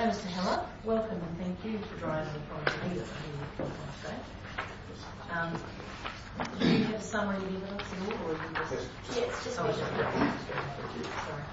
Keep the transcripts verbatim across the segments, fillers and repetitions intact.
So, Mister Heller, welcome and thank you for driving from Geneva to today. Um, do you have a summary of evidence at all, or are you just... Yes, yes just... Oh, just Thank you. Sorry.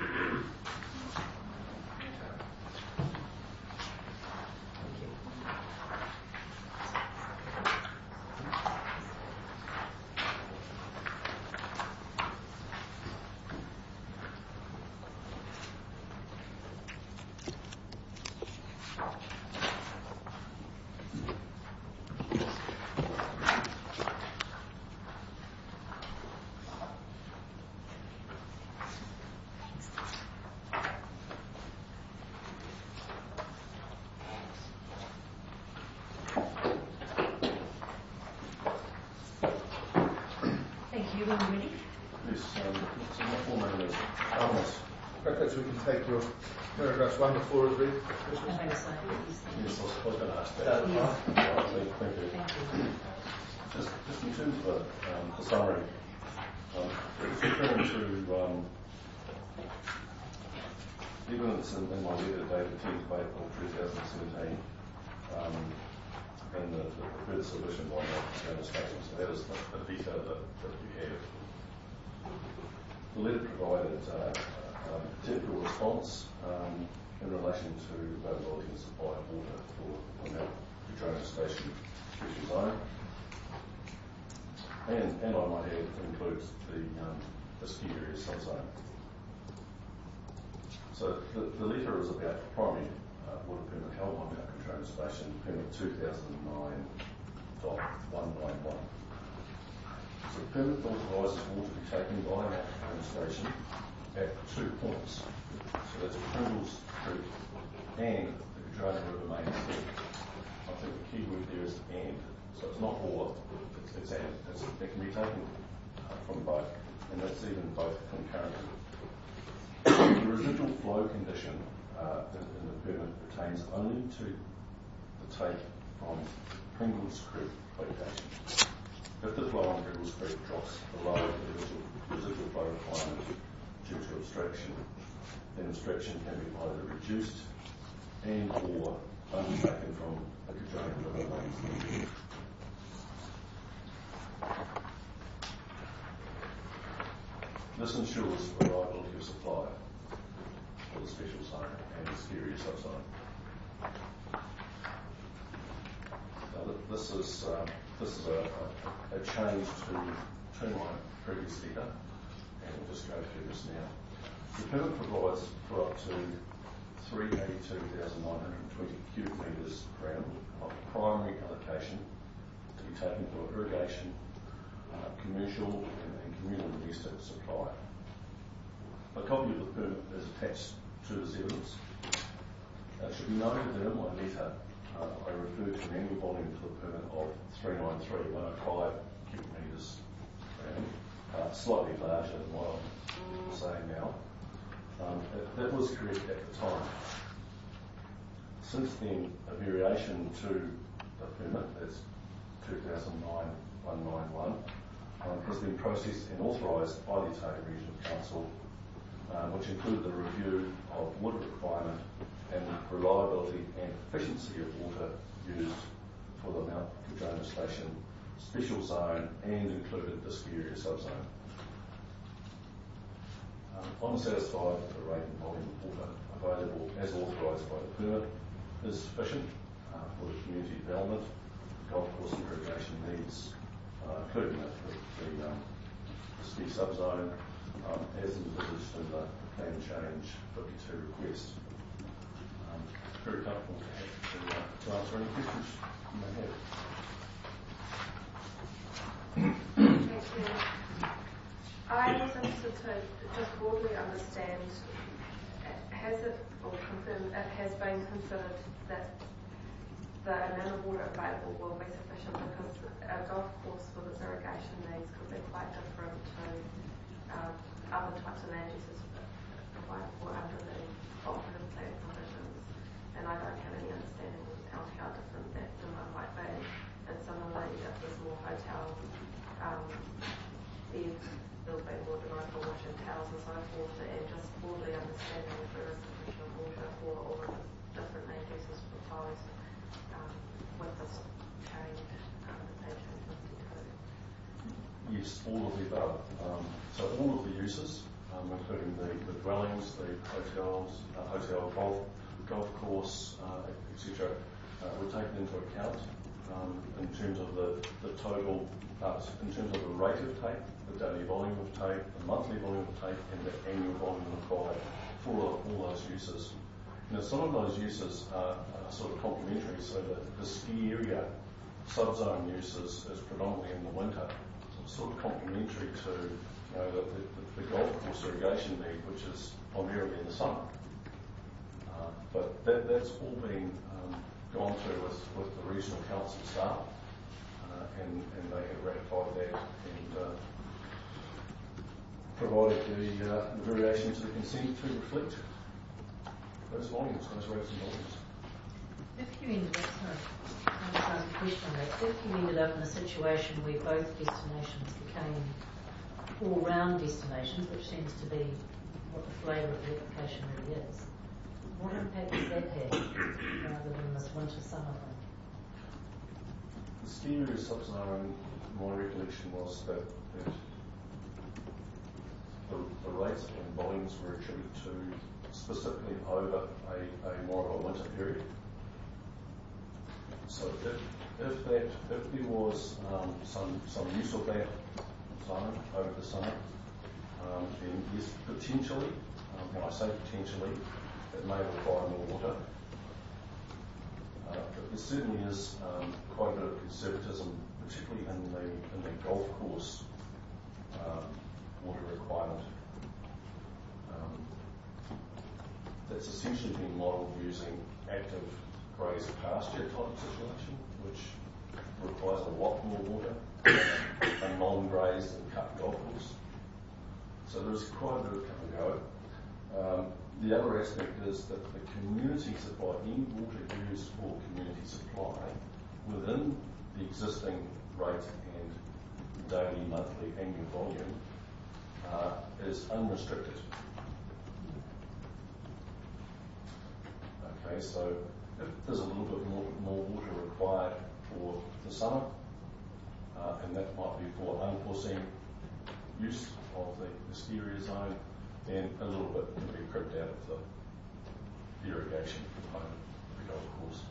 Perhaps we can take your paragraphs one to four as read. Yes, Yes, I was going to ask that. Yes. Thank you. Thank you. Just, just in terms of the, um, the summary, um, referring to um, evidence in, in my letter dated tenth of April two thousand seventeen, um, and the, the further submission by my administration, so that is the, the detail that, that you have. The letter provided uh, um, technical response um, in relation to availability and supply of water for the Mount Cardrona Station Special Zone. And, and I might add, it includes the, um, the ski area subzone. So the, the letter is about the primary uh, water permit held by Mount Cardrona Station, permit two thousand nine dash one nine one. So the permit authorises water to be taken by Mount Cardrona Station at two points. So that's Pringles Creek and the Cardrona River main stream. I think the key word there is and. So it's not or, it's, it's and. It's, it can be taken uh, from both, and that's even both concurrently. The residual flow condition uh, in, in the permit pertains only to the take from Pringles Creek location. If the flow on Pringles Creek drops below the residual, residual flow requirement due to abstraction, then abstraction can be either reduced and or undertaken from the Cardrona River main stream. This ensures reliability of supply for the special zone and the ski area subzone. Now, this is uh, this is a, a, a change to, to my previous letter, and we'll just go through this now. The permit provides for up to three hundred eighty-two thousand nine hundred twenty cubic metres per annum of primary allocation to be taken for irrigation, uh, commercial and, and communal domestic supply. A copy of the permit is attached to this evidence. Uh, it should be noted that in my letter uh, I referred to an annual volume for the permit of three hundred ninety-three point oh five cubic metres per annum, uh, slightly larger than what I'm saying now. Um, it, that was correct at the time. Since then, a variation to the permit, that's two thousand nine dash one nine one, um, has been processed and authorised by the Otago Regional Council, um, which included the review of water requirement and reliability and efficiency of water used for the Mount Cardrona Station Special Zone and included the ski area subzone. Um, I'm satisfied that the rate and volume of water available as authorised by the permit is sufficient uh, for the community development, golf course and irrigation needs, uh, including the, the, um, the ski subzone, um, as envisaged in the plan change fifty-two request. Um, very comfortable to, have to, uh, to answer any questions you may have. Thank you. I was interested to just broadly understand, has it, or confirm, it has been considered that the amount of water available will be sufficient, because a golf course with its irrigation needs could be quite different to um, other types of land uses provided for under the cooperative plan provisions, and I don't have any understanding of how different that demand might be. And similarly, if there's more hotel um, beds, there'll be more demand for washing towels and so forth, and just broadly understanding if there is sufficient water for all of the yes, all of the above. Um, so all of the uses, um, including the, the dwellings, the hotels, uh, hotel, golf, golf course, uh, et cetera, uh, were taken into account um, in terms of the, the total, uh, in terms of the rate of take, the daily volume of take, the monthly volume of take, and the annual volume required for all, all those uses. Now, some of those uses are, are sort of complementary, so that the ski area subzone uses is predominantly in the winter, so it's sort of complementary to you know, the, the, the golf course irrigation need, which is primarily in the summer. Uh, but that, that's all been um, gone through with, with the regional council staff, uh, and, and they have ratified that and uh, provided the, uh, the variation to the consent to reflect those volumes, those rates and volumes. If you ended up, sorry, I just ask a question on that. If you ended up in a situation where both destinations became all-round destinations, which seems to be what the flavour of the application really is, what impact does that have rather than this winter-summer thing? The ski area subzone, my recollection was that, that the, the rates and volumes were attributed to specifically over a, a more of a winter period. So if, if that if there was um, some some use of that zone over the summer, um, then yes, potentially, um, when I say potentially, it may require more water. Uh, but there certainly is um, quite a bit of conservatism, particularly in the in the golf course um, water requirement. Um, that's essentially been modelled using active graze pasture type situation, which requires a lot more water than a non-grazed and cut golf course. So there's quite a bit of come and go. Um, the other aspect is that the community supply, any water used for community supply within the existing rate and daily, monthly, annual volume uh, is unrestricted. Okay, so if there's a little bit more, more water required for the summer, uh, and that might be for unforeseen use of the, the ski area zone, then a little bit can be cribbed out of the irrigation component of the golf course.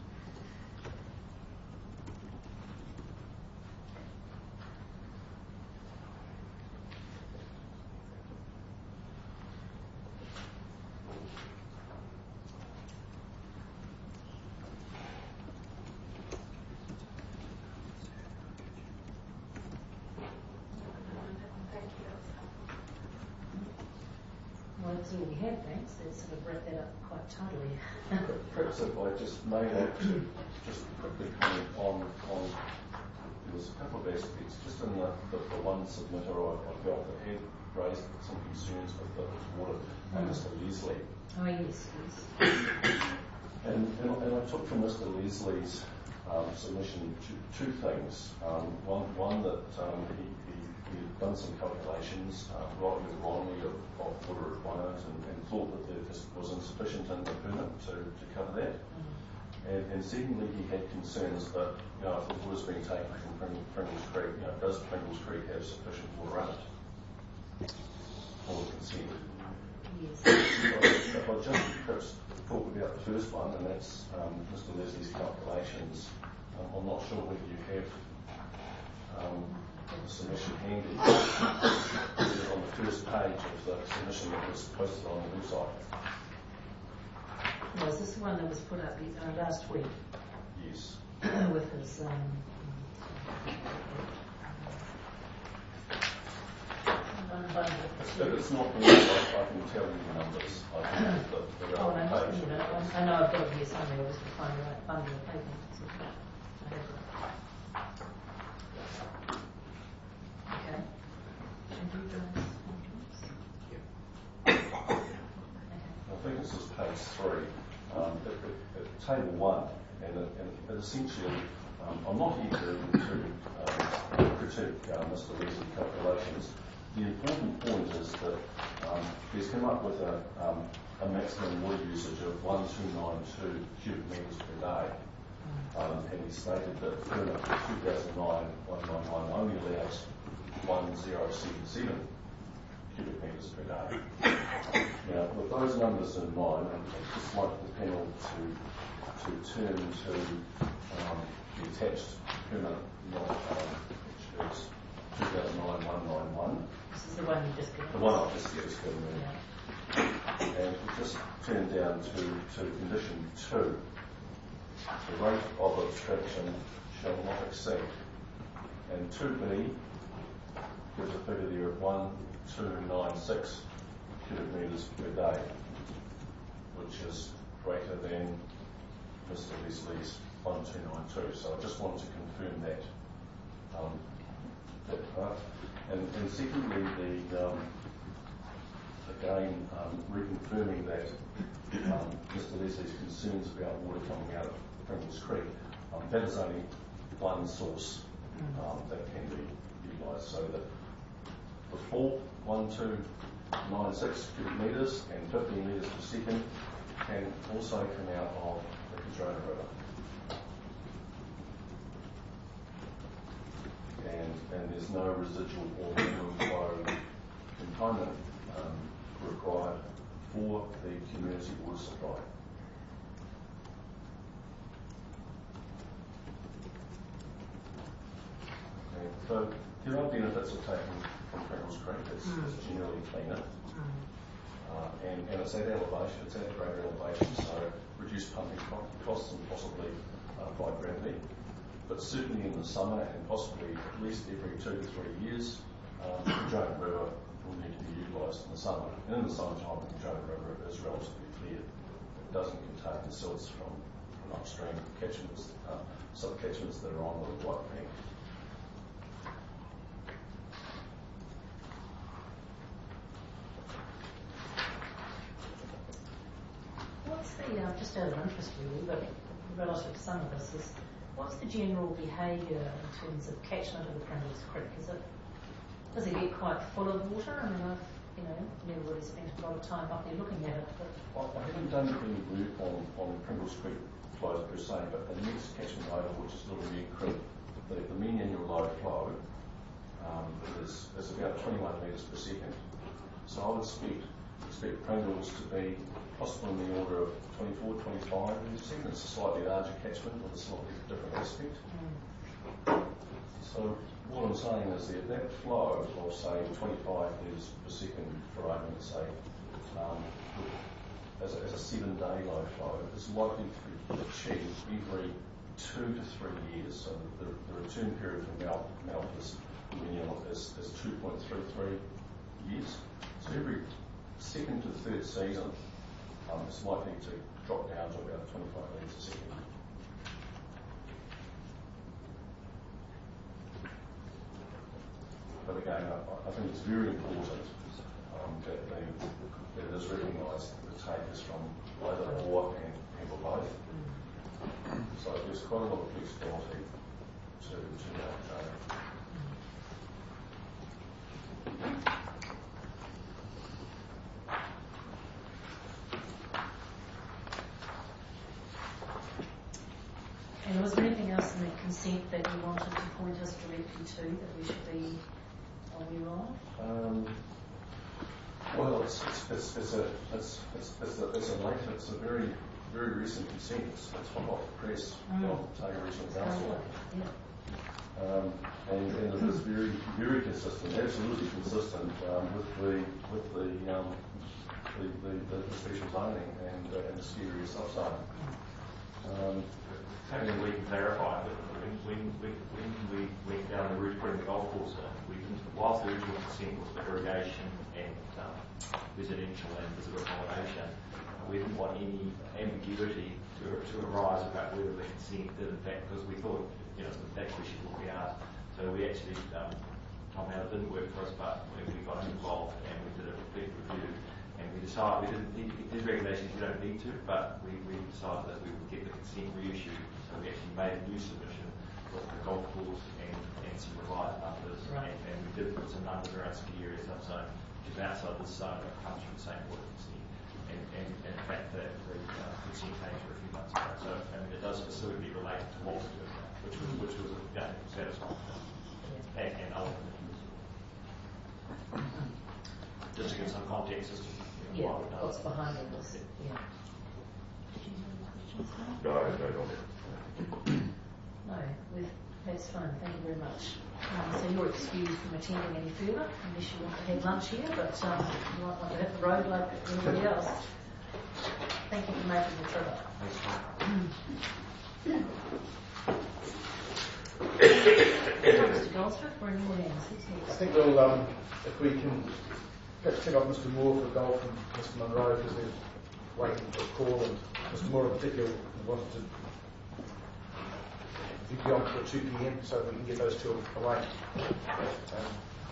Well, that's all we have, thanks. Let's sort of wrap that up quite tidily. Perhaps if I just may add to just quickly comment on, on there was a couple of aspects. Just in the, the, the one submitter I, I felt that had raised some concerns with the water, mm. Mister Leslie. Oh, yes, yes. And, and, and I took from Mister Leslie's um, submission two, two things. Um, one, one that um, he, he, he had done some calculations, uh, rightly or wrongly, of, of water requirements, and, and thought that there was insufficient in the permit to, to cover that. Mm. And, and secondly, he had concerns that, you know, if the water's being taken from Pring, Pringles Creek, you know, does Pringles Creek have sufficient water in it for the consent? Yes. So if I just perhaps talk about the first one, and that's um, Mister Leslie's calculations. Um, I'm not sure whether you have um, the submission handy. It's on the first page of the submission that was posted on the website. Was this the one that was put up uh, last week? Yes. With his... Um, If it's not me, I, I can tell you the numbers. I can have the, the oh, relevant no, page. you know, I, I know I've got it here somewhere. I was to find the right bundle of paper. So I have it. Okay. And you guys? Okay. I think this is page three. Um, at, at, at table one, and, it, and it essentially, um, I'm not here to, to um, critique uh, Mister Leslie's calculations. The important point is that um, he's come up with a, um, a maximum water usage of one thousand two hundred ninety-two cubic metres per day. Um, and he stated that permit two thousand nine one ninety-nine only allows one zero seven seven cubic metres per day. Now, with those numbers in mind, I'd just like the panel to to turn to um, the attached permit, um, which is two thousand nine one nine one. This is the one you just given. The one I've just just given you. Yeah. And we just turn down to, to condition two. The rate of abstraction shall not exceed. And two B gives a figure there of one two nine six cubic metres per day, which is greater than Mister Leslie's one two nine two. So I just wanted to confirm that um, that part. And, and secondly, the um, again um, reconfirming that um, Mister Leslie's concerns about water coming out of Pringles Creek, um, that is only one source um, that can be utilised. So that the full one two nine six cubic metres and fifteen metres per second can also come out of the Cardrona River. And, and there's no residual or minimum flow component um, required for the community water supply. Okay, so there are benefits of taking from Pringles Creek. It's, Mm. it's generally cleaner. Mm. Uh, and, and it's at elevation, it's at a greater elevation, so reduced pumping co- costs and possibly uh, by gravity. But certainly in the summer and possibly at least every two to three years, um, the Cardrona River will need to be utilised in the summer. And in the summertime, the Cardrona River is relatively clear. It doesn't contain silts from, from upstream catchments, uh, sub-catchments that are on the right bank. What's the, uh, just out of interest really, but relative to some of this, is what's the general behaviour in terms of catchment of the Pringles Creek? Is it, does it get quite full of water? I mean, I've, you know, never really spent a lot of time up there looking at it, but... I I haven't done any work on, on Pringles Creek flows per se, but the next catchment over, which is Little Red Creek, the, the mean annual low flow um, is, is about twenty-one metres per second. So I would expect, expect Pringles to be possibly in the order of twenty-four, twenty-five metres per second. It's a slightly larger catchment with a slightly different aspect. Mm. So what I'm saying is that that flow of, say, twenty-five metres per second, for argument's sake, um, as a, as a seven-day low flow, is likely to be achieved every two to three years. So the, the return period for melt, melt is, is, is two point three three years. So every second to third season, um, it's likely to drop down to about twenty-five metres a second. But again, I, I think it's very important um, that, they, that it is recognised that the take is from either or and, and or both. Mm. So there's quite a lot of flexibility to, to that. Uh, And was there anything else in the consent that you wanted to point us directly to that we should be aware of? Um, well, it's it's, it's, it's a it's it's it's a, it's a late, it's a very very recent consent. It's, it's hot off the press Mm. from Otago Regional Council, Yeah. um, and, and it is very very consistent, absolutely consistent um, with the with the um, the, the, the special zoning and uh, and the ski area subzone. Um, Maybe we can clarify that when, when, when, when we went down the route of putting the golf course in, we didn't, whilst the original consent was for irrigation and um, residential and visitor accommodation, we didn't want any ambiguity to, to arise about whether the consent did in fact, because we thought, you know, in fact we should look out. So we actually, um, Tom Howard didn't work for us, but we got involved and we did a complete review. And we decided, we didn't need, these regulations we don't need to, but we, we decided that we would get the consent reissued. So we actually made a new submission with the golf course and, and some revised numbers. Right. And, and we did put some numbers around ski area subzone, which is outside this zone that comes from the same water consent. And, and, and in fact, the, the uh, consent came for a few months ago. So, I mean, it does specifically relate to what we're doing now, which was, which was again, satisfying. And, and ultimately. Just to give some context as to you know, Yeah, why we've done what's it. behind all this, yeah. Did you have any questions, Mark? No, I don't know. No, with, that's fine, thank you very much. Um, so you're excused from attending any further, unless you want to have lunch here, but um, you might want to hit the road like everybody else. Thank you for making the trip up. Mister Goldsmith, we're in your hands. Who's I next? think we'll, um, if we can perhaps pick up Mister Moore for golf and Mister Munro because they're waiting for a call, and Mister Moore in particular wanted to be on for two p m so we can get those two away. Um,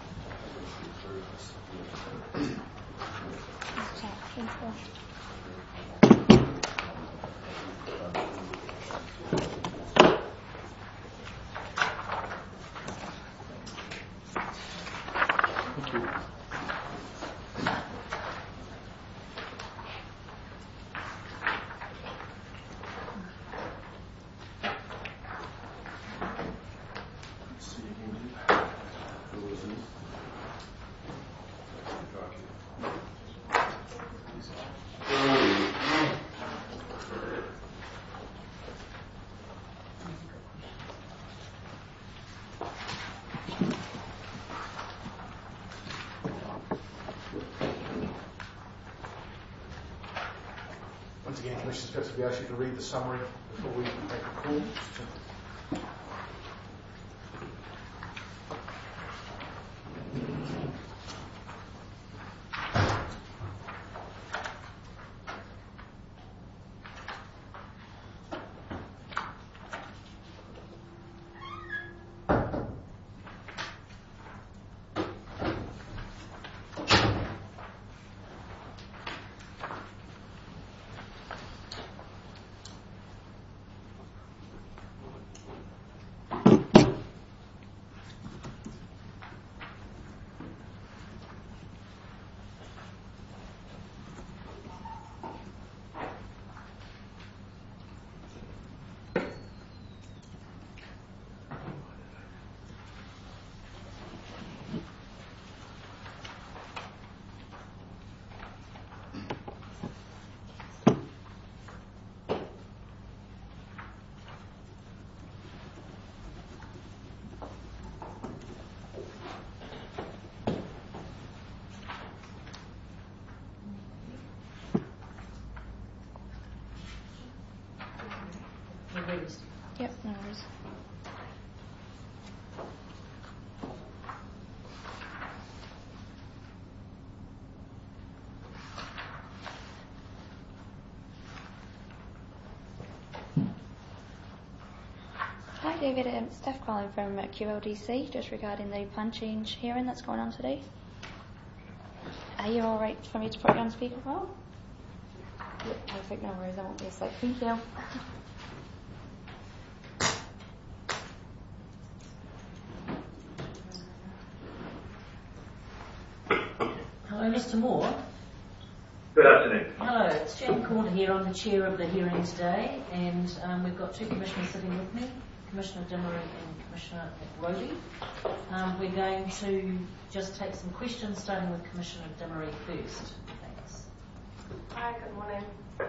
Thank you. See you again. Who was it? Once again, Commissioners, perhaps we ask you to read the summary before we make a call. We're ready. Yep, no worries. Hi David, um, Steph calling from uh, Q L D C just regarding the plan change hearing that's going on today. Are you alright for me to put you on speakerphone? Yep, perfect, no worries, I won't be a sec. Thank you. Hello, Mister Moore. Good afternoon. Hello, it's Jane Corder here. I'm the chair of the hearing today, and um, we've got two commissioners sitting with me, Commissioner Dimmery and Commissioner McRody. Um, we're going to just take some questions, starting with Commissioner Dimmery first. Thanks. Hi, good morning.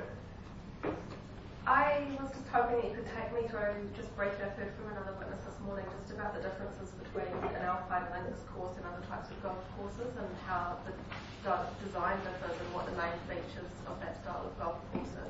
I was just hoping you could take me through, just briefly, I've heard from another witness this morning, just about the differences between an Alpine Links course and other types of golf courses, and how the de- design differs and what the main features of that style of golf course is.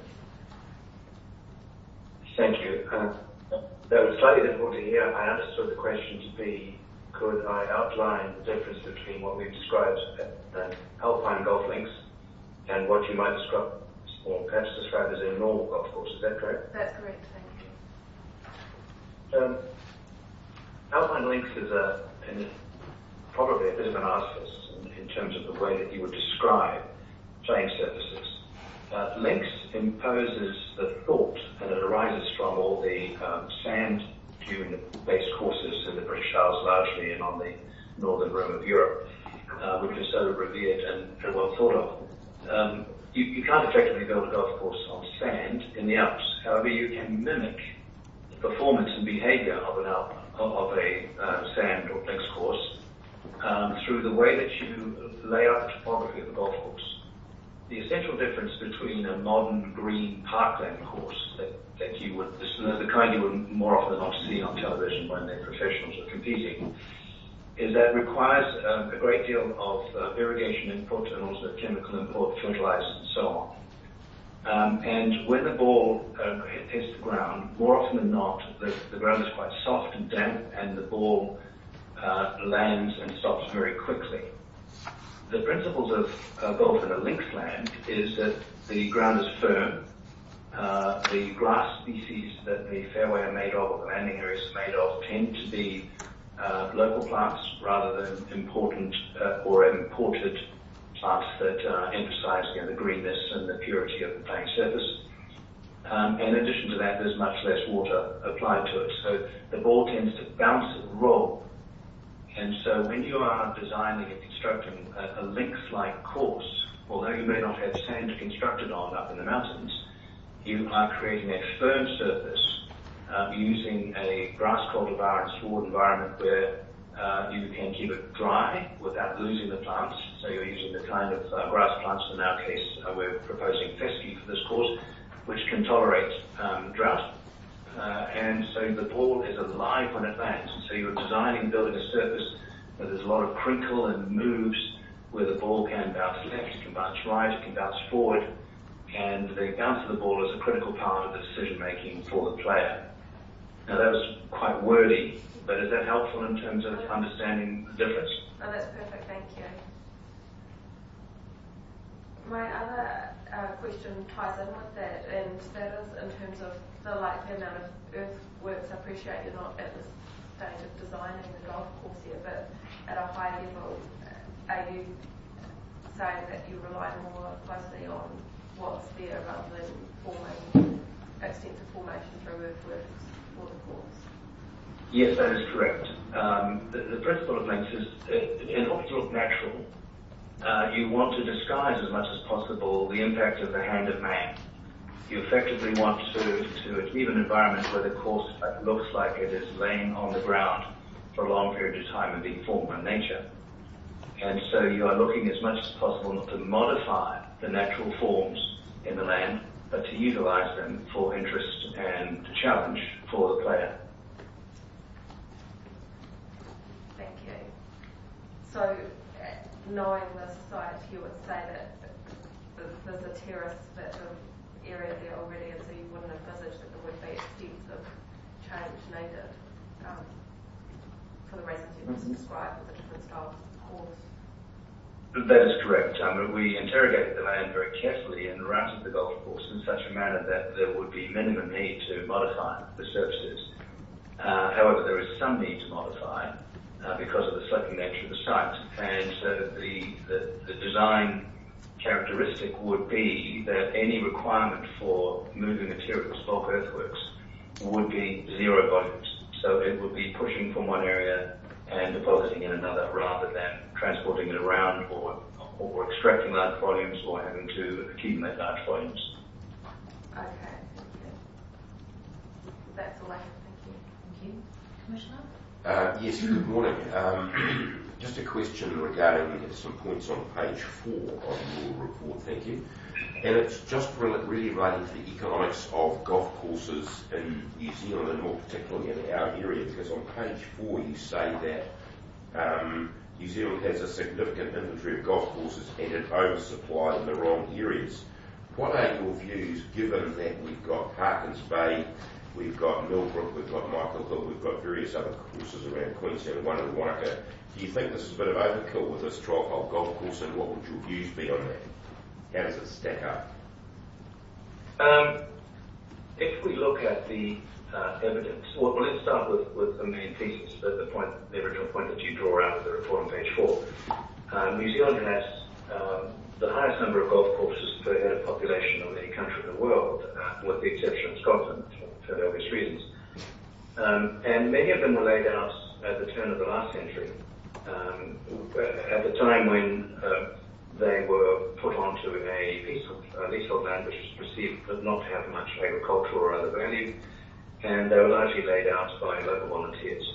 Thank you. Uh, that was slightly difficult to hear. I understood the question to be, could I outline the difference between what we've described as an Alpine golf links and what you might describe, or perhaps describe as a normal golf course. Is that correct? That's correct, thank you. Um, Alpine links is a, an, probably a bit of an artifice in, in terms of the way that you would describe playing surfaces. Uh, links imposes the thought, and it arises from all the um, sand dune based courses in the British Isles largely and on the northern rim of Europe, uh, which are so revered and, and well thought of. Um, you, you can't effectively build a golf course on sand in the Alps. However, you can mimic the performance and behaviour of an Alp, of a uh, sand or links course um, through the way that you lay out the topography of the golf course. The essential difference between a modern green parkland course that, that you would, the kind you would more often than not see on television when the professionals are competing, is that it requires um, a great deal of uh, irrigation input and also chemical input, fertilizers and so on. Um, and when the ball uh, hits the ground, more often than not, the, the ground is quite soft and damp, and the ball uh, lands and stops very quickly. The principles of uh, golf in a links land is that the ground is firm, uh, the grass species that the fairway are made of, or the landing areas are made of, tend to be uh, local plants rather than important uh, or imported plants that uh, emphasize you know, the greenness and the purity of the playing surface. Um, and in addition to that, there's much less water applied to it. So the ball tends to bounce and roll. And so when you are designing and constructing a, a links-like course, although you may not have sand constructed on up in the mountains, you are creating a firm surface uh, using a grass cultivar and sward environment where Uh, you can keep it dry without losing the plants. So you're using the kind of uh, grass plants, in our case, uh, we're proposing fescue for this course, which can tolerate um, drought. Uh, and so the ball is alive when it lands. So you're designing and building a surface where there's a lot of crinkle and moves, where the ball can bounce left, it can bounce right, it can bounce forward. And the bounce of the ball is a critical part of the decision making for the player. Now that was quite wordy, but is that helpful in terms of understanding the difference? Oh, that's perfect, thank you. My other uh, question ties in with that, and that is in terms of the likely amount of earthworks. I appreciate you're not at this stage of designing the golf course yet, but at a high level, are you saying that you rely more closely on what's there rather than forming extensive formation through earthworks for the course? Yes, that is correct. Um, the, the principle of links is, uh, in order to look natural, uh, you want to disguise as much as possible the impact of the hand of man. You effectively want to, to achieve an environment where the course looks like it is laying on the ground for a long period of time and being formed by nature. And so you are looking as much as possible not to modify the natural forms in the land, but to utilize them for interest and challenge for the player. So, uh, knowing the site, you would say that there's a terrace that the area there already, and so you wouldn't envisage that there would be extensive change needed um, for the reasons you just described with the different styles of course. That is correct. Um, we interrogated the land very carefully and routed the golf course in such a manner that there would be minimum need to modify the surfaces. Uh, however, there is some need to modify Uh, because of the sloping nature of the site. And so the, the, the design characteristic would be that any requirement for moving materials, bulk earthworks, would be zero volumes. So it would be pushing from one area and depositing in another rather than transporting it around or, or extracting large volumes or having to accumulate large volumes. Okay, thank you. That's all I have, thank you. Thank you. Commissioner? Uh, yes, good morning. Um, just a question regarding some points on page four of your report, thank you. And it's just really, really relating to the economics of golf courses in New Zealand and more particularly in our area, because on page four you say that um, New Zealand has a significant inventory of golf courses and an oversupply in the wrong areas. What are your views, given that we've got Harkins Bay, we've got Millbrook, we've got Michael Hill, we've got various other courses around Queensland, one in Wanaka. Do you think this is a bit of overkill with this twelve-hole golf course, and what would your views be on that? How does it stack up? Um, if we look at the uh, evidence, well, well, let's start with, with the main thesis, the, the point, the original point that you draw out of the report on page four. Um, New Zealand has um, the highest number of golf courses per head of population of any country in the world, uh, with the exception of Scotland, for the obvious reasons. Um, and many of them were laid out at the turn of the last century, um, at the time when uh, they were put onto a piece of uh, leasehold land which was perceived not to have much agricultural or other value, and they were largely laid out by local volunteers.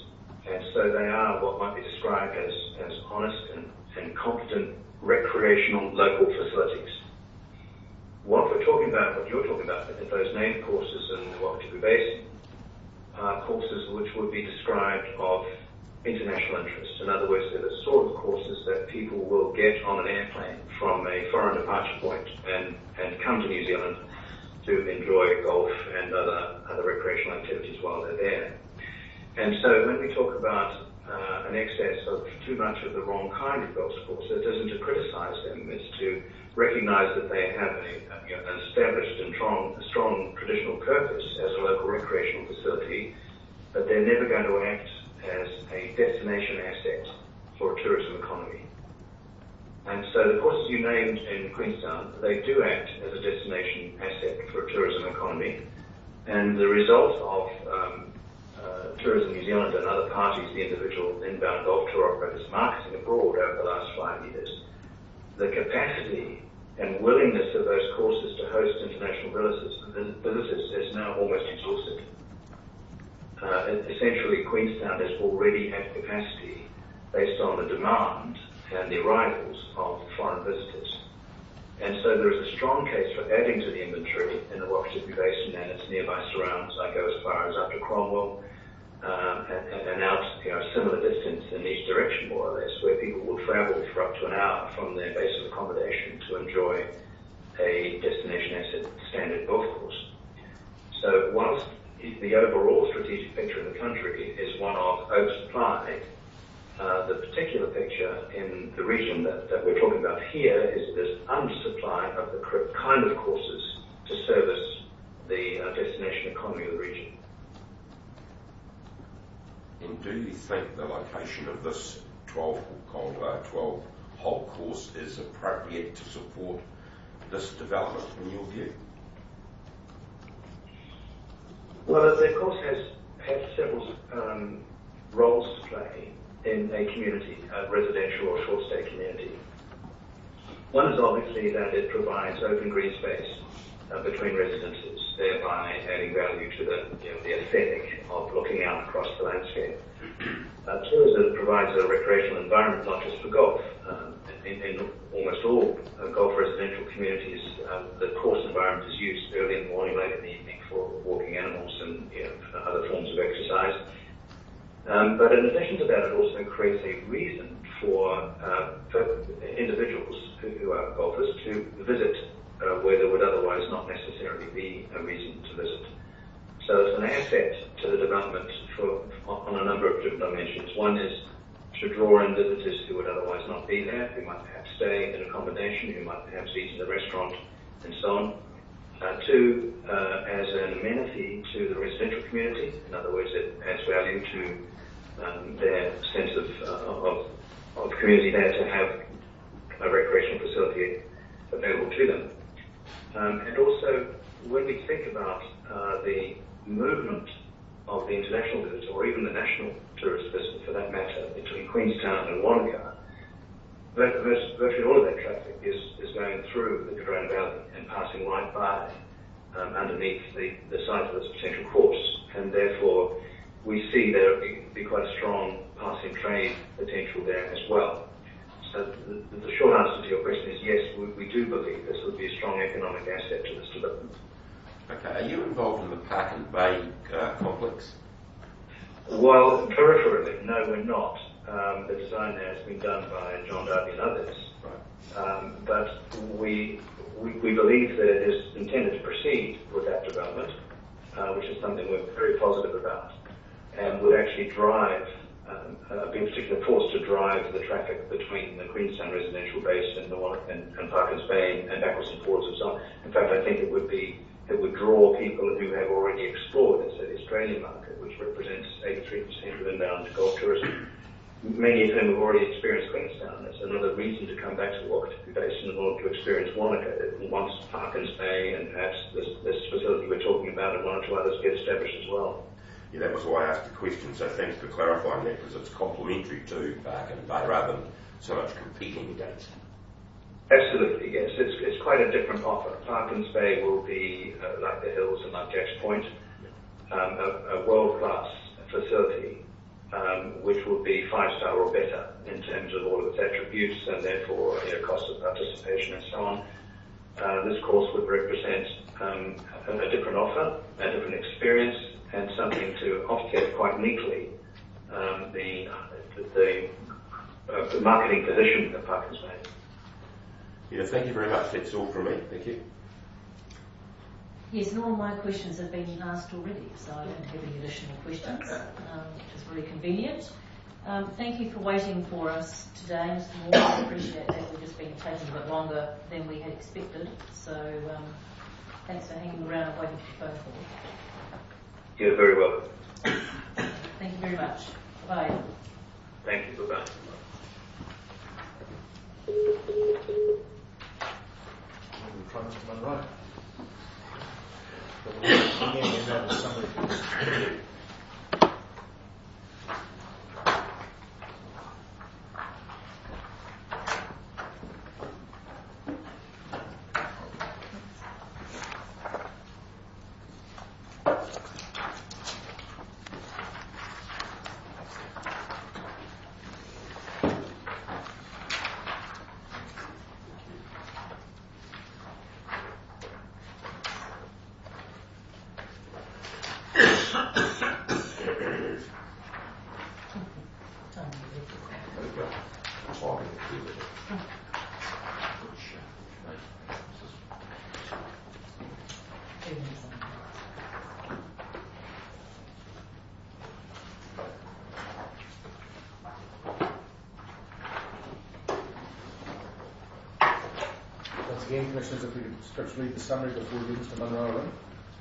And so they are what might be described as, as honest and, and competent recreational local facilities. What we're talking about, what you're talking about, with those named courses in the Wakatipu Basin, are courses which would be described of international interest. In other words, they're the sort of courses that people will get on an airplane from a foreign departure point and, and come to New Zealand to enjoy golf and other, other recreational activities while they're there. And so when we talk about uh, an excess of too much of the wrong kind of golf course, it isn't to criticize them, it's to recognize that they have a, a, you know, an established and strong, strong traditional purpose as a local recreational facility, but they're never going to act as a destination asset for a tourism economy. And so the courses you named in Queenstown, they do act as a destination asset for a tourism economy, and the result of um, uh, Tourism New Zealand and other parties, the individual inbound golf tour operators marketing abroad over the last five years, the capacity and willingness of those courses to host international visitors, visitors is now almost exhausted. Uh, essentially, Queenstown is already at capacity based on the demand and the arrivals of foreign visitors. And so there is a strong case for adding to the inventory in the Wakatipu Basin and its nearby surrounds. I go as far as up to Cromwell um, and, and out, you know, a similar distance in each direction, more or less, where people will travel for up to an hour from their base of accommodation to enjoy a destination asset standard golf course. So whilst the overall strategic picture in the country is one of oversupply, Uh, the particular picture in the region that, that we're talking about here is this undersupply of the correct kind of courses to service the uh, destination economy of the region. And do you think the location of this twelve-hole uh, twelve-hole course is appropriate to support this development, in your view? Well, the course has, has several um, roles to play in a community, a residential or short-stay community. One is obviously that it provides open green space uh, between residences, thereby adding value to the, you know, the aesthetic of looking out across the landscape. Uh, two is that it provides a recreational environment, not just for golf. Um, in, in almost all uh, golf residential communities, uh, the course environment is used early in the morning, late in the evening for walking animals and, you know, other forms of exercise. Um, but in addition to that, it also creates a reason for, uh, for individuals who, who are golfers to visit uh, where there would otherwise not necessarily be a reason to visit. So it's an asset to the development for, on a number of different dimensions. One is to draw in visitors who would otherwise not be there, who might perhaps stay in accommodation, who might perhaps eat in the restaurant, and so on. Uh, two, uh, as an amenity to the residential community. In other words, it adds value to um, their sense of, uh, of, of community there to have a recreational facility available to them. Um, and also, when we think about uh, the movement of the international visitor, or even the national tourist visitor for that matter, between Queenstown and Wanaka, virtually all of that traffic is, is going through the Cordrona Valley and passing right by um, underneath the, the site of this potential course. And therefore, we see there be, be quite a strong passing trade potential there as well. So the, the short answer to your question is yes, we, we do believe this would be a strong economic asset to this development. Okay, are you involved in the Park and Bay uh, complex? Well, peripherally, no, we're not. Um, the design there has been done by John Darby and others. Right. Um, but we, we we believe that it is intended to proceed with that development, uh, which is something we're very positive about, and would actually drive, um, uh, be a particular force to drive the traffic between the Queenstown residential base and the one and, and Parkers Bay and backwards and forwards and so on. In fact, I think it would be it would draw people who have already explored, let's say, the Australian market, which represents eighty-three percent of inbound golf tourism. Many of whom have already experienced Queenstown. That's another reason to come back to the Wakatipu Basin in order to experience Wanaka. Once Parkers Bay and perhaps this, this facility we're talking about and one or two others get established as well. Yeah, that was why I asked the question, so thanks for clarifying that, because it's complementary to Park and Bay rather than so much competing against. Absolutely, yes. It's, it's quite a different offer. Parkers Bay will be, uh, like the Hills and like Jack's Point, um, a, a world-class facility um, which would be five-star or better in terms of all of its attributes and therefore you know, cost of participation and so on. Uh, this course would represent um, a, a different offer, a different experience, and something to offset quite neatly um, the, the, uh, the marketing position that Park has made. Yeah, thank you very much. That's all from me. Thank you. Yes, and all my questions have been asked already, so I don't have any additional questions, um, which is very convenient. Um, thank you for waiting for us today, Mister Moore. I appreciate that. We've just been taking a bit longer than we had expected, so um, thanks for hanging around and waiting for the phone call. You're very welcome. Thank you very much. Bye. Thank you. Bye-bye. We'll try Mister Munro. But we'll again end that with summary. Once again, Commissioners, if we could perhaps read the summary before we give Mister Munro in.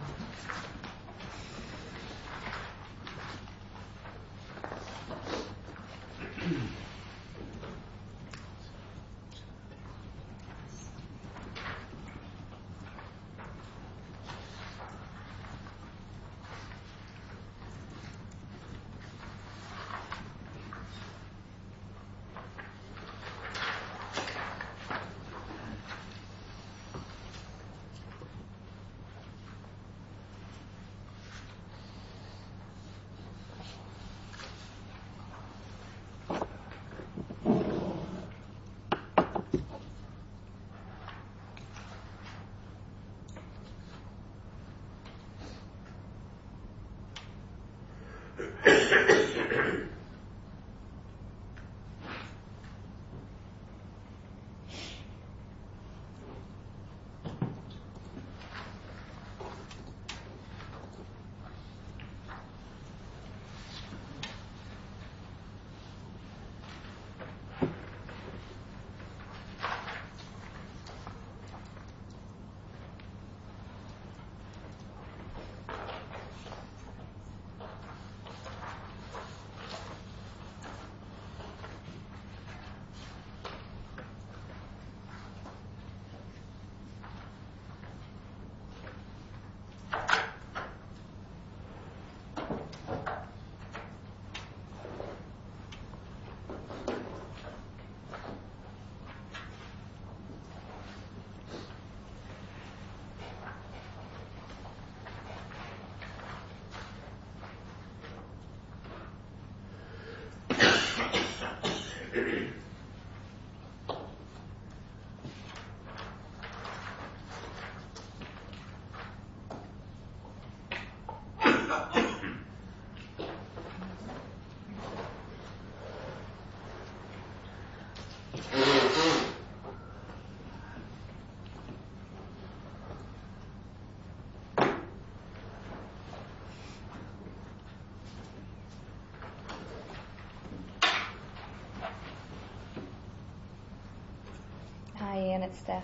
Hi Ian, it's Steph.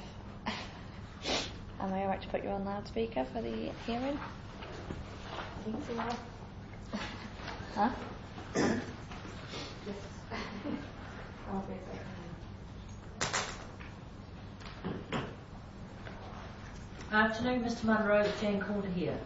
Am I alright to put you on loudspeaker for the hearing? I think so. Huh? Afternoon, Mister Munro. It's Jane Calder here.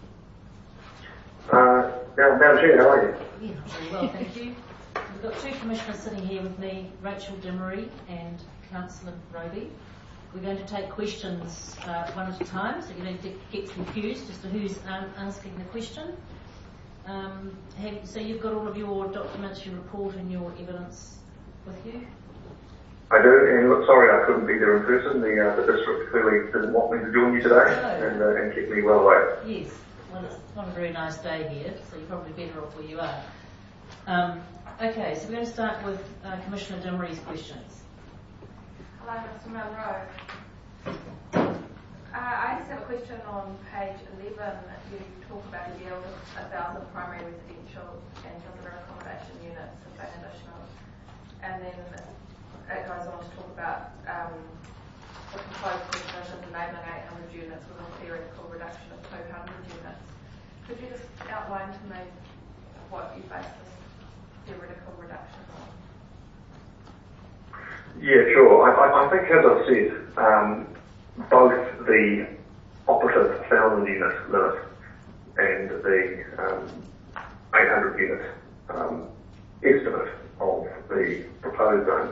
Uh, Madam Chair, how are you? Yeah, not very well, thank you. We've got two commissioners sitting here with me, Rachel Dimery and Councillor Roby. We're going to take questions uh, one at a time, so you don't get confused as to who's um, asking the question. Um, have, so you've got all of your documents, your report and your evidence with you? I do, and look, sorry I couldn't be there in person. The, uh, the district clearly didn't want me to join you today, No. and, uh, and kept me well away. Yes. Well, it's not a very nice day here, so you're probably better off where you are. Um, okay, so we're going to start with uh, Commissioner Dimmery's questions. Hello, Mister Munro. Uh, I just have a question on page eleven. You talk about a deal with a thousand primary residential and visitor accommodation units if an additional, and then it goes on to talk about um, the proposed provision enabling eight hundred units with a theoretical reduction of two hundred units. Could you just outline to me what you base this theoretical reduction on? Yeah, sure. I, I, I think, as I said, um, both the operative one thousand unit limit and the um, eight hundred unit um, estimate of the proposed zone,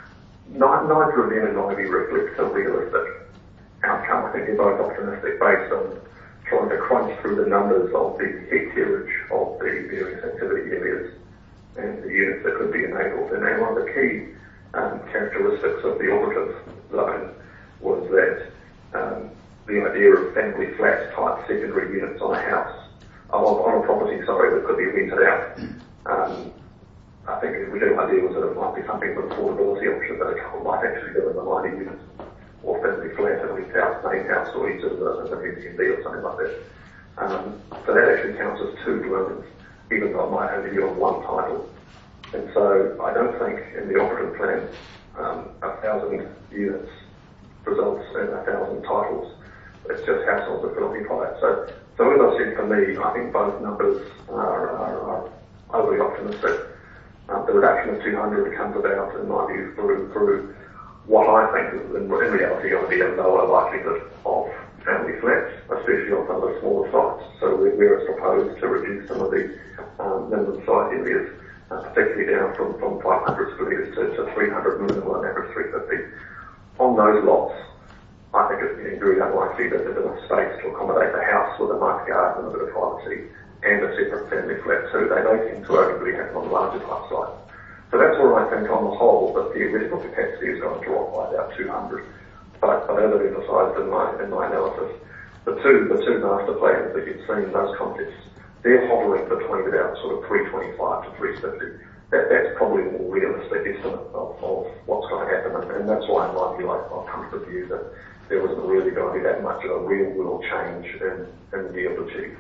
neither of them in my view reflects a realistic outcome. I think they're both optimistic based on trying to crunch through the numbers of the hectareage of the various activity areas and the units that could be enabled. And one of the key um, characteristics of the operative zone was that um, the idea of family flat type secondary units on a house, on, on a property, sorry, that could be rented out. Um, I think the original idea was that it might be something of an affordability option that a couple might actually live in the minor units or family flat at least house, main house, or each of the, the Airbnb or something like that. Um, so that actually counts as two dwellings, even though it might only be on one title. And so I don't think in the operative plan um, a thousand units results in a thousand titles. It's just households that can occupy it. So, so as I said, for me, I think both numbers are, are, are overly optimistic. Um, the reduction of two hundred comes about, in my view, through, through what I think is in, in reality going to be a lower likelihood of family flats, especially on some of the smaller sites. So where it's proposed to reduce some of the um, minimum site areas, uh, particularly down from, from five hundred square metres to, to three hundred minimum, on average three fifty. On those lots, I think it's getting very unlikely that there's enough space to accommodate the house with a nice garden and a bit of privacy and a separate family flat too. They don't tend to only really happen on larger type sites. So that's where I think on the whole that theoretical capacity is going to drop by about two hundred. But, but as I've emphasised in my, in my analysis, the two, the two master plans that you've seen in those contexts, they're hovering between about sort of three twenty-five to three fifty. That, that's probably the more realistic estimate of, of what's going to happen, and, and that's why in my view I, I've come to the view that there isn't really going to be that much of a real world change in, in the yield achieved.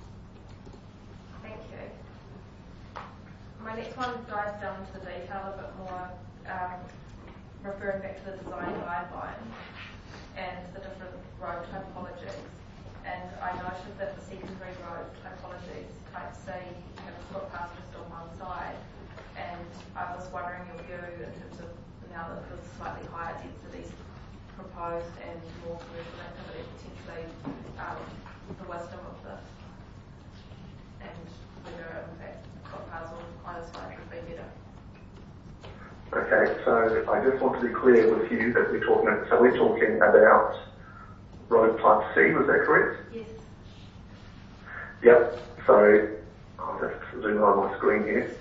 Thank you. My next one dives down into the detail a bit more, um, referring back to the design guidelines and the different road typologies. And I noted that the secondary road typologies, type C, have a footpath just on one side. And I was wondering your view in terms of now that there's slightly higher densities proposed and more commercial activity, potentially um, the wisdom of this and whether in fact footpaths on either side would be better. Okay, so I just want to be clear with you that we're talking, so we're talking about road type C, was that correct? Yes. Yep, so I'll just zoom on my screen here.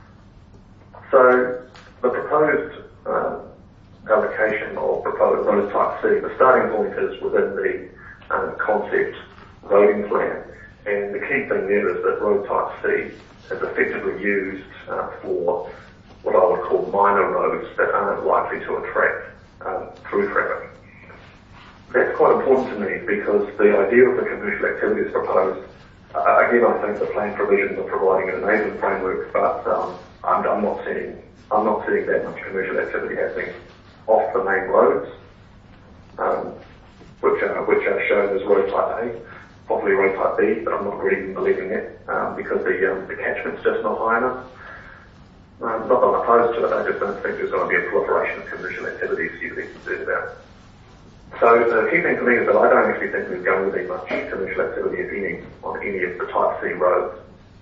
So the proposed uh, allocation of proposed road type C, the starting point is within the um, concept roading plan, and the key thing there is that road type C is effectively used uh, for what I would call minor roads that aren't likely to attract um, through traffic. That's quite important to me because the idea of the commercial activities proposed, uh, again I think the plan provisions are providing an enabling framework, but um, I'm, I'm not seeing I'm not seeing that much commercial activity happening off the main roads, um, which are which are shown as road type A, possibly road type B, but I'm not really believing it um, because the um, the catchment's just not high enough. Um, not that I'm opposed to it, I just don't think there's going to be a proliferation of commercial activities here to be concerned about. So the key thing for me is that I don't actually think there's going to be much commercial activity, if any, on any of the type C roads.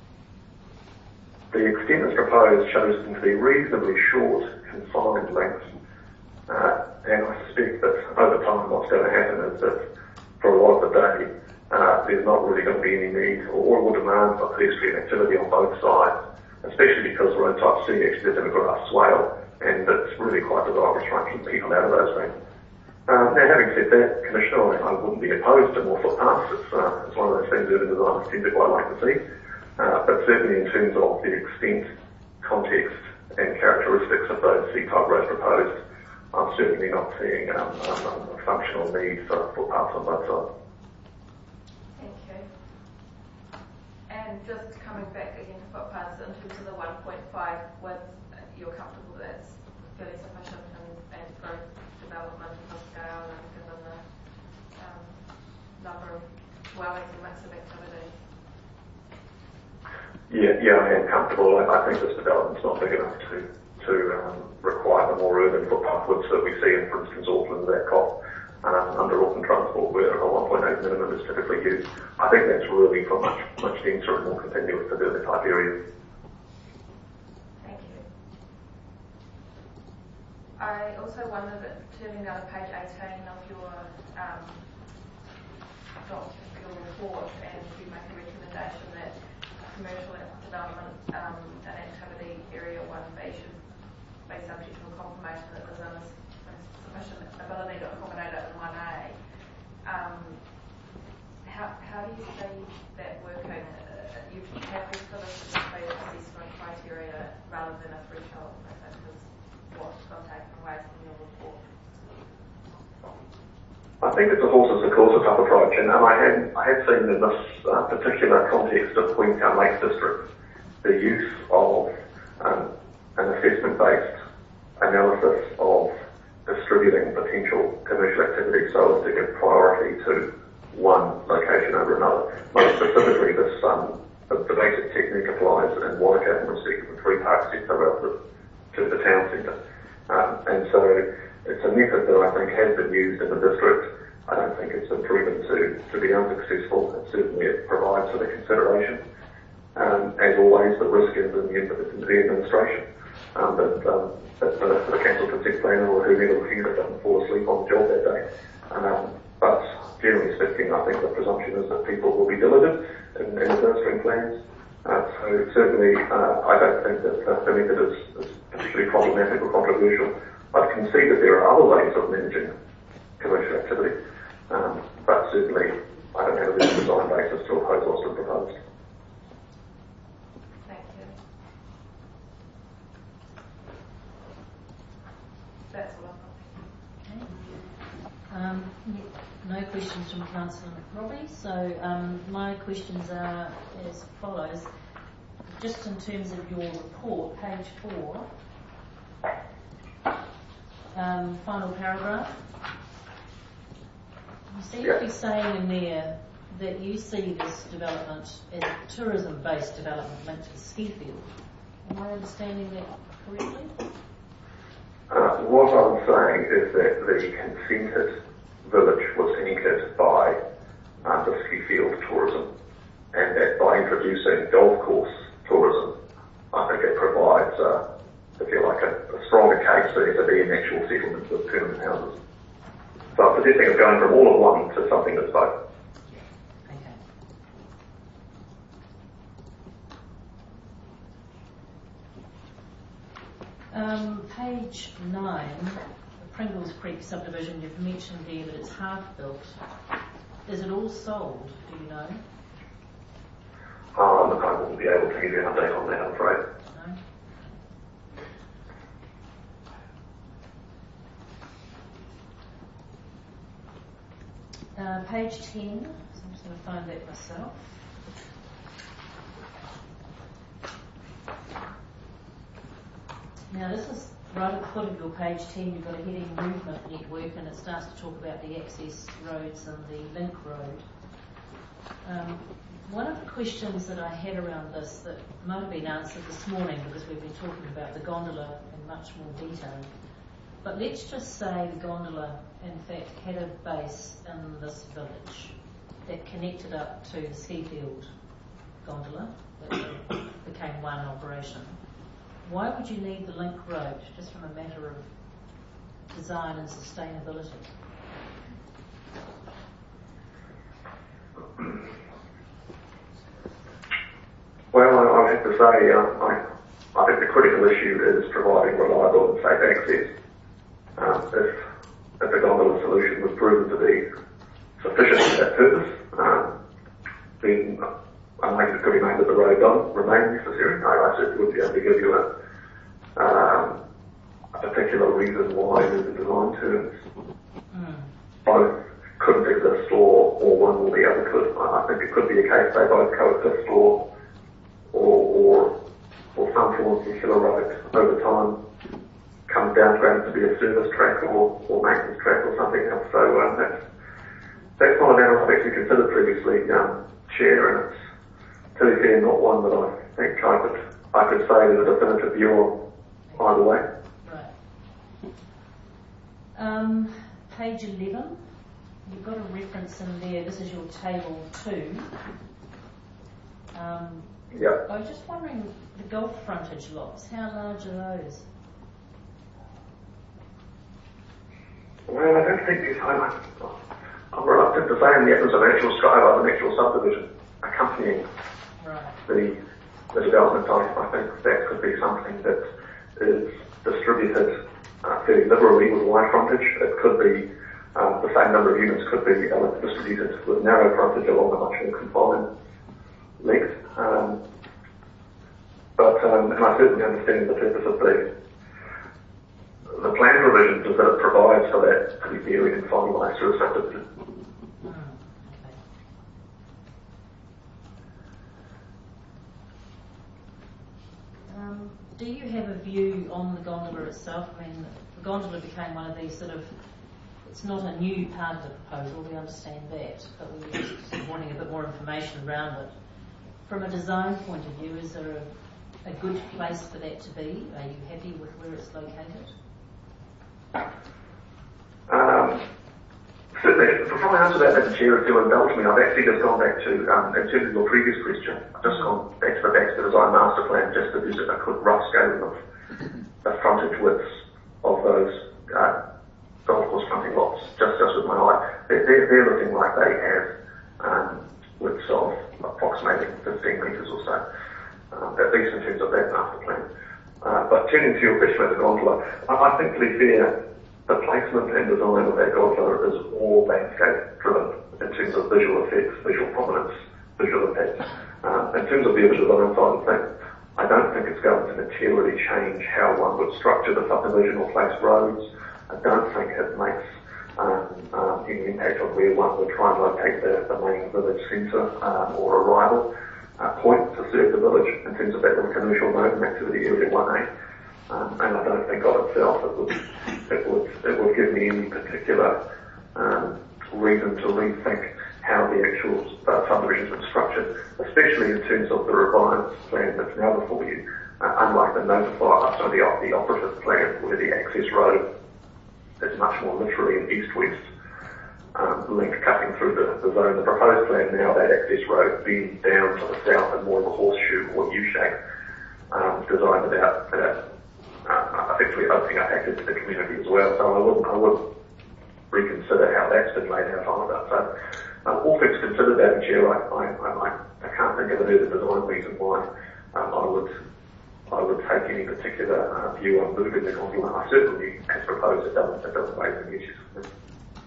The extent that's proposed shows them to be reasonably short, confined lengths, uh, and I suspect that over time what's going to happen is that for a lot of the day uh, there's not really think there'll be any need or, or demand for pedestrian activity on both sides, especially because road type C actually is in a grass swale, and it's really quite desirable to try and keep people out of those things. Um, now, having said that, Commissioner, I, I wouldn't be opposed to more footpaths. It's, uh, it's one of those things urban designers tend to quite like to see. Uh, but certainly in terms of the extent, context, and characteristics of those C-type roads proposed, I'm certainly not seeing um, um, a functional need for footpaths on both sides. Thank you. And just coming back again to footpaths in terms of the one point five width, you're comfortable that it's fairly sufficient and, and for development of the scale and given the um, number of dwellings and mix of activity? Yeah, yeah, I am comfortable. I, I think this development's not big enough to to um, require the more urban footpath widths that we see in, for instance, Auckland, that cop um, under Auckland Transport, where a one point eight minimum is typically used. I think that's really for much much denser and more continuous suburban type areas. Thank you. I also wondered, that turning now to page eighteen of your um, doc, your report, and you make a recommendation that commercial development um, and activity area one B should be subject to a confirmation that there's a sufficient ability to accommodate it in one A. Um, how, how do you see that working? Uh, you've happy for this to just be an assessment criteria rather than a threshold, I think, is what's got taken away from your report. I think it's a horses for courses type approach, and um, I had I had seen in this uh, particular context of Queenstown Lakes District the use of um, an assessment-based analysis of distributing potential commercial activity so as to give priority to one location over another. Most specifically, this um, the, the basic technique applies in Wanaka in respect of the three park sector relative to the town centre, um, and so it's a method that I think has been used in the district. I don't think it's been proven to, to be unsuccessful, and certainly it provides for the consideration. Um, as always, the risk is in the, in the administration. Um, but um, that the, the council consent planner or whoever looking at it doesn't fall asleep on the job that day. Um, but generally speaking, I think the presumption is that people will be diligent in, in administering plans. Uh, so certainly, uh, I don't think that uh, the method is, is particularly problematic or controversial. I can see that there are other ways of managing commercial activity, um, but certainly I don't have a good design basis to oppose what's been proposed. Thank you. That's all I've got. Okay. Um, no questions from Councillor Robbie, so um, my questions are as follows. Just in terms of your report, page four, um, final paragraph, you seem to be saying in there that you see this development as a tourism-based development linked to the ski field. Am I understanding that correctly? Uh, what I'm saying is that the consented village was anchored by uh, the ski field tourism, and that by introducing golf course tourism, I think it provides, uh, if you like, a, a stronger case for there to be an actual settlement with permanent houses. So I'm suggesting it's going from all of one to something that's both. Okay. Um, page nine, the Pringles Creek subdivision, you've mentioned there that it's half built. Is it all sold, do you know? Uh, look, I wouldn't be able to give you an update on that, I'm afraid. No? Uh, page ten, so I'm just going to find that myself. Now this is right at the foot of your page ten, you've got a heading movement network, and it starts to talk about the access roads and the link road. Um, one of the questions that I had around this that might have been answered this morning, because we've been talking about the gondola in much more detail, but let's just say the gondola in fact had a base in this village that connected up to the ski field gondola that became one operation. Why would you need the link road, just from a matter of design and sustainability? say, uh, I, I think the critical issue is providing reliable and safe access. Um, if, if the gondola solution was proven to be sufficient for that purpose, um, then I think it could be made that the road doesn't remain necessary. I, I certainly would be able to give you a, um, a particular reason why in the design terms mm. both couldn't exist or, or one or the other could. I, I think it could be a case they both coexist or or, or, or some form of circular road over time comes down to be a service track or, or maintenance track or something else. So um, that's, that's not a matter I've actually considered previously, um, Chair, and it's, to be fair, not one that I think I could, I could say there's a definitive view on either way. Right. Um, page eleven, you've got a reference in there, this is your table two. Um, Yeah. I was just wondering, the golf frontage lots, how large are those? Well, I don't think it's, I'm, I'm reluctant to say in the absence of an actual skyline, an actual subdivision accompanying right. the, the development. I, I think that could be something that is distributed uh, fairly liberally with wide frontage. It could be uh, the same number of units could be uh, distributed with narrow frontage along a much more confined length. Um, but um, and I certainly understand the purpose of the the plan provisions is that it provides for that to be varied and finalised through a subdivision. Mm, okay. Um, do you have a view on the gondola itself? I mean, the gondola became one of these sort of, it's not a new part of the proposal, we understand that, but we were just sort of wanting a bit more information around it. From a design point of view, is there a, a good place for that to be? Are you happy with where it's located? Um, certainly, before I answer that, Madam Chair, if you'll indulge me, I've actually just gone back to, um, in terms of your previous question, I've just gone back to the Baxter Design Master Plan just to use a quick rough scaling of the frontage widths of those uh, golf course fronting lots, just, just with my eye. They're, they're, they're looking like they have um, widths of approximating fifteen metres or so, um, at least in terms of that master plan. Uh, but turning to your question about the gondola, I, I think to be fair, the placement and design of that gondola is all landscape driven in terms of visual effects, visual prominence, visual impact. Um, in terms of the other design side of things, I don't think it's going to materially change how one would structure the subdivision or place roads. I don't think it makes um, um, any impact on where one would try and locate the, the main village centre um, or arrival uh, point to serve the village in terms of that little commercial node and activity area one A. Um, and I don't think of itself it would, it would, it would give me any particular um, reason to rethink how the actual uh, subdivision's been structured, especially in terms of the revised plan that's now before you, uh, unlike the notified, sorry, the, the operative plan where the access road is much more literally an east-west um, link cutting through the, the zone. The proposed plan now, that access road bends down to the south in more of a horseshoe or U-shape, um, designed about, about uh, effectively opening up access to the community as well. So I would I would reconsider how that's been laid out on it. So um, all things considered, Madam Chair, I, I, I, I can't think of any design reason why um, I would I would take any particular uh, view on moving the gondola. I certainly, as proposed, it doesn't, it doesn't raise any issues for me.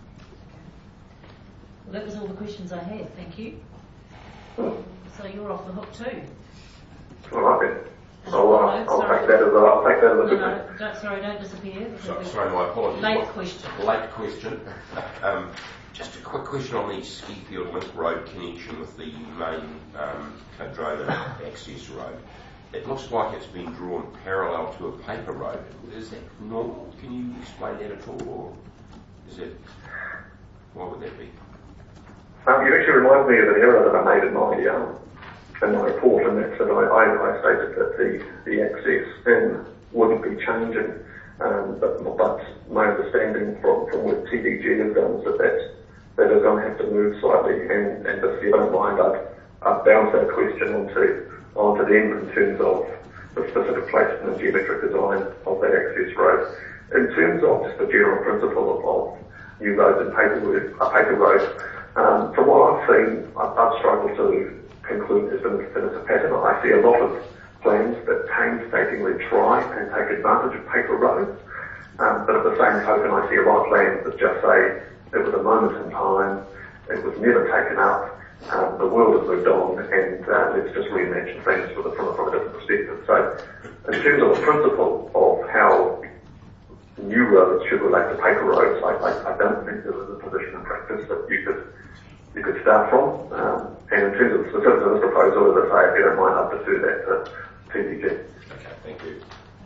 Well, that was all the questions I had, thank you. So you're off the hook too. All right then. I'll, uh, I'll take that as a, I'll take that as a good no, thing. no, don't, sorry, don't disappear. So, sorry, my apologies. Late What, question. Late question. um, just a quick question on the Skifield Link Road connection with the main um, Cardrona access road. It looks like it's been drawn parallel to a paper road. Is that normal? Can you explain that at all, or is it? Why would that be? Um, you actually remind me of an error that I made in my um, in my report, and that's that I, I, I stated that the, the access in wouldn't be changing, um, but, but my understanding from, from what T D G has done is that that, that is going to have to move slightly, and, and if you don't mind, I'd, I'd bounce that question onto onto them in terms of the specific placement and geometric design of that access road. In terms of just the general principle of, of new roads and paper, a paper road, um, from what I've seen, I've, I've struggled to conclude there's been a definitive pattern. I see a lot of plans that painstakingly try and take advantage of paper roads. Um, but at the same token, I see a lot of plans that just say it was a moment in time, it was never taken up, um, the world has moved on, and uh, let's just reimagine things with a, from, a, from a different perspective. So, in terms of the principle of how new roads should relate to paper roads, I, I, I don't think there is a position in practice that you could you could start from. Um, and in terms of the specifics of this proposal, as I say, if you don't mind, I'll defer that to T D G. Okay, thank you.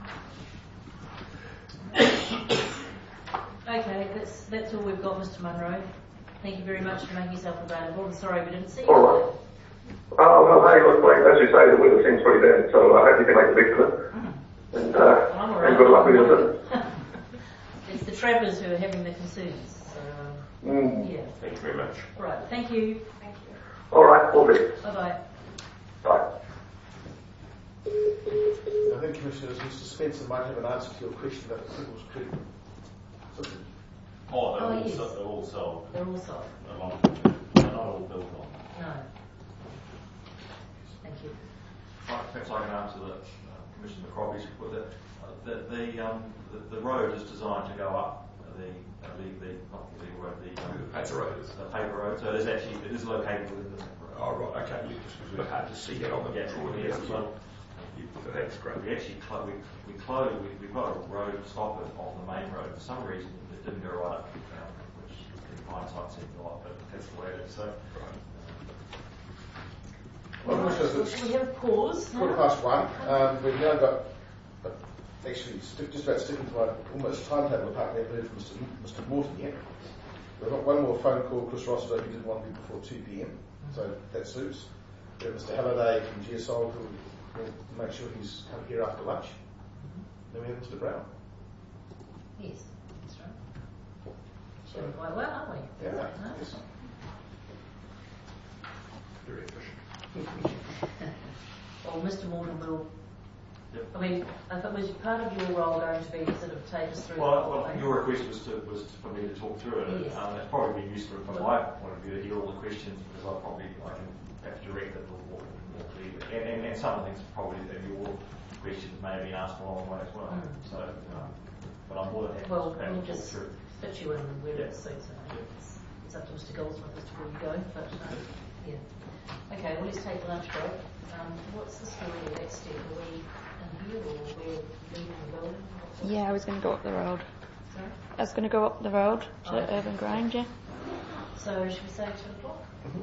Okay, that's, that's all we've got, Mister Munro. Thank you very much for making yourself available. I'm sorry we didn't see you. All right. Oh, well, hey, look, like, as you say, the weather seems pretty bad, so I hope you can make the best of it. Mm. And, uh, Well, I'm all right. and good luck with your visit. It's the travellers who are having the concerns. So, Mm. yeah. Thank you very much. All right. Thank you. Thank you. All right, all good. Bye-bye. Bye. I think, Commissioners, Mister Spencer might have an answer to your question about the People's Creek. Oh, they're Oh, all, yes. so, they're all sold. They're all sold. Along, they're not all built on. No. Thank you. Right, perhaps I can answer that, uh, Commissioner McCrobbie's with it. Uh, the, the, um, the, the road is designed to go up the, uh, the, the, not the legal road, the, um, Paper road. the paper road. So it is actually, it is located within the paper road. Oh, right, okay. Yeah, just was a bit hard to see it on the Yeah, drawing. yes, Yeah, well, so that's great. we actually, clo- we, we closed, we, we've got a road stop it on the main road. For some reason, it didn't go right up, um, which in hindsight seemed a lot, but that's the way it is. So, Well, All right. Commissioners, Shall we have a pause quarter now? past one. Um, we've now got, uh, actually, stick, just about sticking to my almost timetable, apart from heard from Mister M- Mister Morton yet. We've got one more phone call. Chris Rossiter, who didn't want to be before two p.m, so that suits. We have Mister Halliday from G S O, who will make sure he's come here after lunch. Then we have Mister Brown. Yes, that's right. So, Doing quite well, aren't we? yeah, No? yes. Very efficient. Well, Mister Morton will. Yep. I mean, I thought was part of your role going to be to sort of take us through well, the whole well thing? your request was to was to, for me to talk through it. Yes. Um, it's probably been useful from my point of view to hear all the questions because I probably I can perhaps direct it a little more, more clearly. And, and, and some of the things probably that your questions may have been asked along the way as well. Mm. So, um, but I'm more than happy Well, to perhaps we'll talk just through. fit you in where Yeah. it suits. I Yeah. think it's, it's up to Mister Goldsmith as to where you go, but um, yeah. Okay, well, let's take the lunch break. Um, what's the story of that step? Are we in here or we're leaving the building? What's the- Yeah, I was going to go up the road. Sorry? I was going to go up the road to Oh, okay. Urban Grange, yeah. So should we say two o'clock? Mm-hmm.